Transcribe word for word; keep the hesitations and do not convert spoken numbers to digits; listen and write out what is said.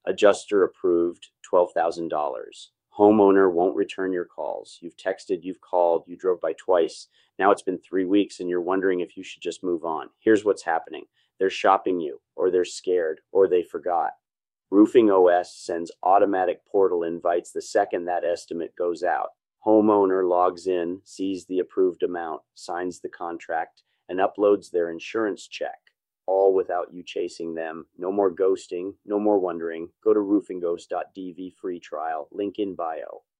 Adjuster approved, twelve thousand dollars. Homeowner won't return your calls. You've texted, you've called, you drove by twice. Now it's been three weeks and you're wondering if you should just move on. Here's what's happening. They're shopping you, or they're scared, or they forgot. Roofing O S sends automatic portal invites the second that estimate goes out. Homeowner logs in, sees the approved amount, signs the contract, and uploads their insurance check, all without you chasing them. No more ghosting, no more wondering. Go to roofing ghost dot d v free trial, link in bio.